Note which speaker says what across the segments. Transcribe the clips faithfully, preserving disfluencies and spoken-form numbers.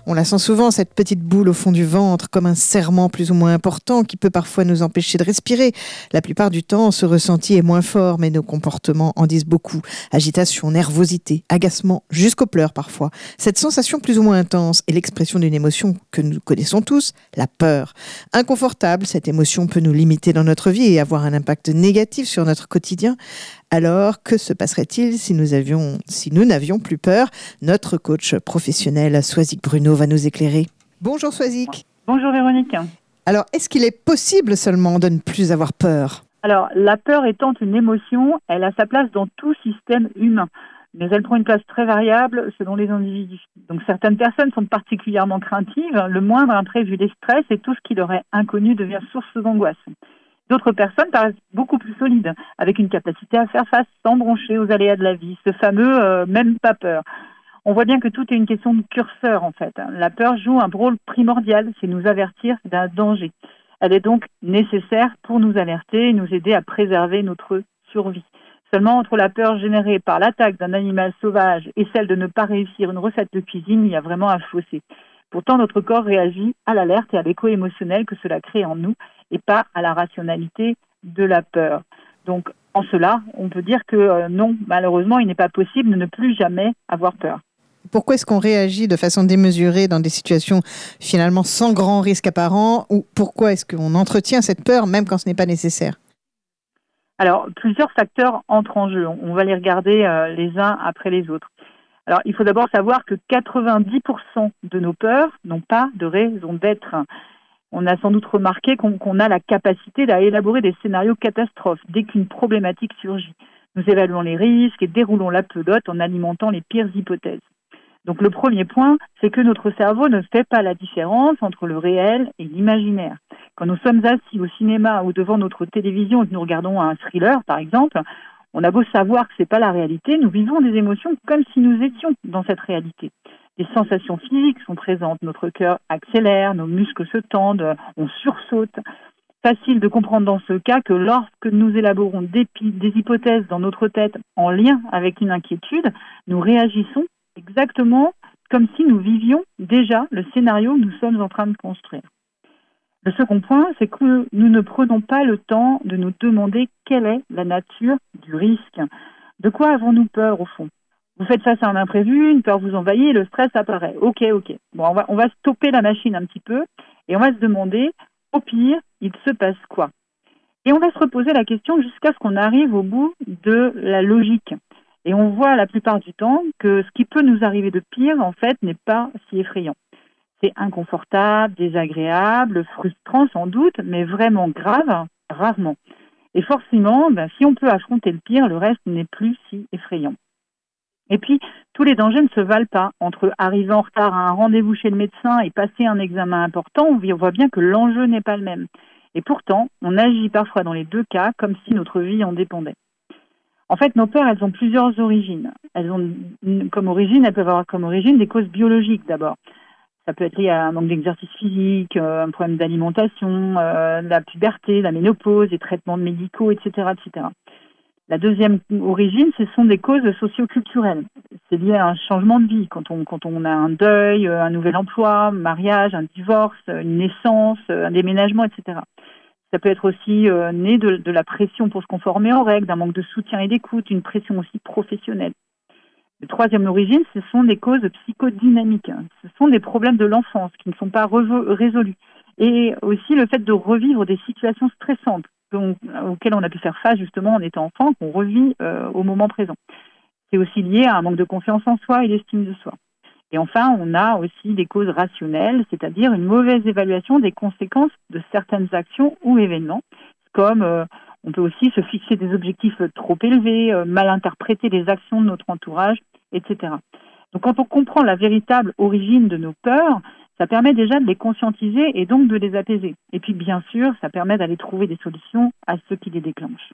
Speaker 1: On la sent souvent, cette petite boule au fond du ventre, comme un serrement plus ou moins important qui peut parfois nous empêcher de respirer. La plupart du temps, ce ressenti est moins fort, mais nos comportements en disent beaucoup. Agitation, nervosité, agacement, jusqu'aux pleurs parfois. Cette sensation plus ou moins intense est l'expression d'une émotion que nous connaissons tous, la peur. Inconfortable, cette émotion peut nous limiter dans notre vie et avoir un impact négatif sur notre quotidien. Alors, que se passerait-il si nous avions, si nous n'avions plus peur? Notre coach professionnel, Swazik Bruno, va nous éclairer. Bonjour Swazik.
Speaker 2: Bonjour Véronique.
Speaker 1: Alors, est-ce qu'il est possible seulement de ne plus avoir peur?
Speaker 2: Alors, la peur étant une émotion, elle a sa place dans tout système humain. Mais elle prend une place très variable selon les individus. Donc certaines personnes sont particulièrement craintives. Le moindre imprévu les stress et tout ce qui leur est inconnu devient source d'angoisse. D'autres personnes paraissent beaucoup plus solides, avec une capacité à faire face sans broncher aux aléas de la vie, ce fameux euh, « même pas peur ». On voit bien que tout est une question de curseur en fait. La peur joue un rôle primordial, c'est nous avertir d'un danger. Elle est donc nécessaire pour nous alerter et nous aider à préserver notre survie. Seulement, entre la peur générée par l'attaque d'un animal sauvage et celle de ne pas réussir une recette de cuisine, il y a vraiment un fossé. Pourtant, notre corps réagit à l'alerte et à l'écho émotionnel que cela crée en nous et pas à la rationalité de la peur. Donc, en cela, on peut dire que euh, non, malheureusement, il n'est pas possible de ne plus jamais avoir peur.
Speaker 1: Pourquoi est-ce qu'on réagit de façon démesurée dans des situations finalement sans grand risque apparent, ou pourquoi est-ce qu'on entretient cette peur même quand ce n'est pas nécessaire?
Speaker 2: Alors, plusieurs facteurs entrent en jeu. On va les regarder euh, les uns après les autres. Alors, il faut d'abord savoir que quatre-vingt-dix pour cent de nos peurs n'ont pas de raison d'être. On a sans doute remarqué qu'on, qu'on a la capacité à élaborer des scénarios catastrophes dès qu'une problématique surgit. Nous évaluons les risques et déroulons la pelote en alimentant les pires hypothèses. Donc le premier point, c'est que notre cerveau ne fait pas la différence entre le réel et l'imaginaire. Quand nous sommes assis au cinéma ou devant notre télévision et que nous regardons un thriller, par exemple, on a beau savoir que ce n'est pas la réalité, nous vivons des émotions comme si nous étions dans cette réalité. Les sensations physiques sont présentes, notre cœur accélère, nos muscles se tendent, on sursaute. Facile de comprendre dans ce cas que lorsque nous élaborons des, des hypothèses dans notre tête en lien avec une inquiétude, nous réagissons exactement comme si nous vivions déjà le scénario que nous sommes en train de construire. Le second point, c'est que nous ne prenons pas le temps de nous demander quelle est la nature du risque. De quoi avons-nous peur au fond? Vous faites face à un imprévu, une peur vous envahit et le stress apparaît. Ok, ok. Bon, on va, on va stopper la machine un petit peu et on va se demander, au pire, il se passe quoi? Et on va se reposer la question jusqu'à ce qu'on arrive au bout de la logique. Et on voit la plupart du temps que ce qui peut nous arriver de pire, en fait, n'est pas si effrayant. C'est inconfortable, désagréable, frustrant sans doute, mais vraiment grave, rarement. Et forcément, ben, si on peut affronter le pire, le reste n'est plus si effrayant. Et puis, tous les dangers ne se valent pas. Entre arriver en retard à un rendez-vous chez le médecin et passer un examen important, on voit bien que l'enjeu n'est pas le même. Et pourtant, on agit parfois dans les deux cas comme si notre vie en dépendait. En fait, nos peurs, elles ont plusieurs origines. Elles ont comme origine, elles peuvent avoir comme origine des causes biologiques d'abord. Ça peut être lié à un manque d'exercice physique, euh, un problème d'alimentation, euh, la puberté, la ménopause, les traitements médicaux, et cetera, et cetera. La deuxième origine, ce sont des causes socio-culturelles. C'est lié à un changement de vie, quand on, quand on a un deuil, un nouvel emploi, un mariage, un divorce, une naissance, un déménagement, et cetera. Ça peut être aussi euh, né de, de la pression pour se conformer aux règles, d'un manque de soutien et d'écoute, une pression aussi professionnelle. La troisième origine, ce sont des causes psychodynamiques. Ce sont des problèmes de l'enfance qui ne sont pas revo- résolus. Et aussi le fait de revivre des situations stressantes donc, auxquelles on a pu faire face justement en étant enfant, qu'on revit euh, au moment présent. C'est aussi lié à un manque de confiance en soi et d'estime de soi. Et enfin, on a aussi des causes rationnelles, c'est-à-dire une mauvaise évaluation des conséquences de certaines actions ou événements, comme euh, on peut aussi se fixer des objectifs trop élevés, euh, mal interpréter les actions de notre entourage, et cetera. Donc quand on comprend la véritable origine de nos peurs, ça permet déjà de les conscientiser et donc de les apaiser. Et puis bien sûr, ça permet d'aller trouver des solutions à ceux qui les déclenchent.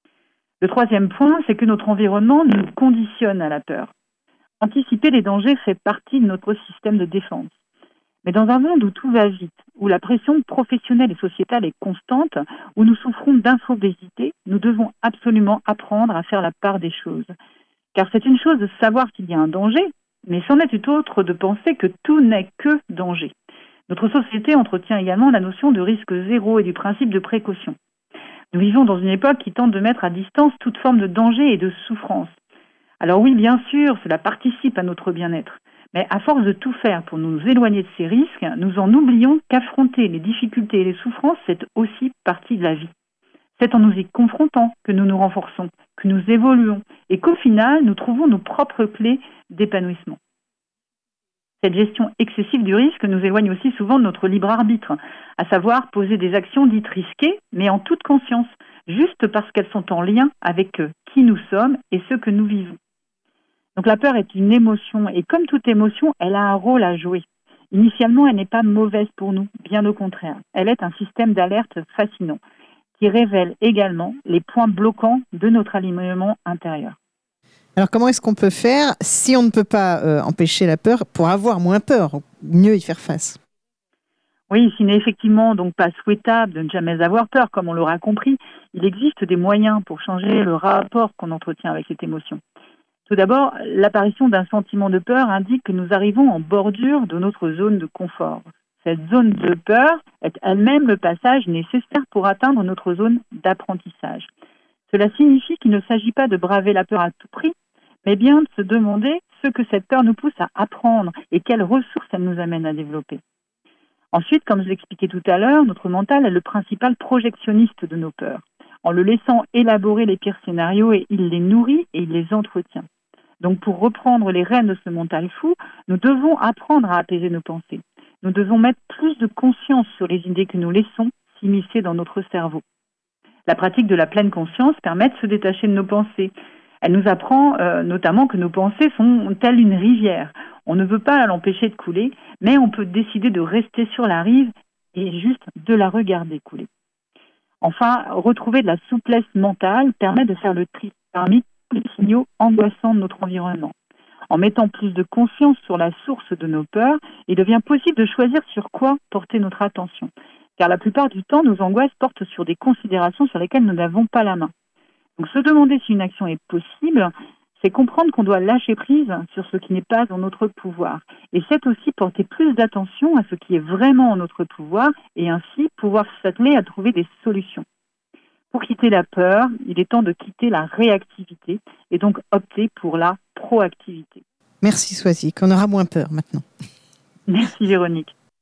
Speaker 2: Le troisième point, c'est que notre environnement nous conditionne à la peur. Anticiper les dangers fait partie de notre système de défense. Mais dans un monde où tout va vite, où la pression professionnelle et sociétale est constante, où nous souffrons d'infobésité, nous devons absolument apprendre à faire la part des choses. Car c'est une chose de savoir qu'il y a un danger, mais c'en est tout autre de penser que tout n'est que danger. Notre société entretient également la notion de risque zéro et du principe de précaution. Nous vivons dans une époque qui tente de mettre à distance toute forme de danger et de souffrance. Alors oui, bien sûr, cela participe à notre bien-être. Mais à force de tout faire pour nous éloigner de ces risques, nous en oublions qu'affronter les difficultés et les souffrances, c'est aussi partie de la vie. C'est en nous y confrontant que nous nous renforçons, que nous évoluons et qu'au final, nous trouvons nos propres clés d'épanouissement. Cette gestion excessive du risque nous éloigne aussi souvent de notre libre arbitre, à savoir poser des actions dites risquées, mais en toute conscience, juste parce qu'elles sont en lien avec qui nous sommes et ce que nous vivons. Donc la peur est une émotion et comme toute émotion, elle a un rôle à jouer. Initialement, elle n'est pas mauvaise pour nous, bien au contraire. Elle est un système d'alerte fascinant qui révèle également les points bloquants de notre alignement intérieur.
Speaker 1: Alors comment est-ce qu'on peut faire si on ne peut pas euh, empêcher la peur pour avoir moins peur, ou mieux y faire face?
Speaker 2: Oui, s'il n'est effectivement donc pas souhaitable de ne jamais avoir peur, comme on l'aura compris, il existe des moyens pour changer le rapport qu'on entretient avec cette émotion. Tout d'abord, l'apparition d'un sentiment de peur indique que nous arrivons en bordure de notre zone de confort. Cette zone de peur est elle-même le passage nécessaire pour atteindre notre zone d'apprentissage. Cela signifie qu'il ne s'agit pas de braver la peur à tout prix, mais bien de se demander ce que cette peur nous pousse à apprendre et quelles ressources elle nous amène à développer. Ensuite, comme je l'expliquais tout à l'heure, notre mental est le principal projectionniste de nos peurs. En le laissant élaborer les pires scénarios, et il les nourrit et il les entretient. Donc pour reprendre les rênes de ce mental fou, nous devons apprendre à apaiser nos pensées. Nous devons mettre plus de conscience sur les idées que nous laissons s'immiscer dans notre cerveau. La pratique de la pleine conscience permet de se détacher de nos pensées. Elle nous apprend euh, notamment que nos pensées sont telles une rivière. On ne veut pas l'empêcher de couler, mais on peut décider de rester sur la rive et juste de la regarder couler. Enfin, retrouver de la souplesse mentale permet de faire le tri parmi tous les signaux angoissants de notre environnement. En mettant plus de conscience sur la source de nos peurs, il devient possible de choisir sur quoi porter notre attention. Car la plupart du temps, nos angoisses portent sur des considérations sur lesquelles nous n'avons pas la main. Donc se demander si une action est possible, c'est comprendre qu'on doit lâcher prise sur ce qui n'est pas en notre pouvoir. Et c'est aussi porter plus d'attention à ce qui est vraiment en notre pouvoir et ainsi pouvoir s'atteler à trouver des solutions. Pour quitter la peur, il est temps de quitter la réactivité et donc opter pour la proactivité.
Speaker 1: Merci Swazik, on aura moins peur maintenant.
Speaker 2: Merci Véronique.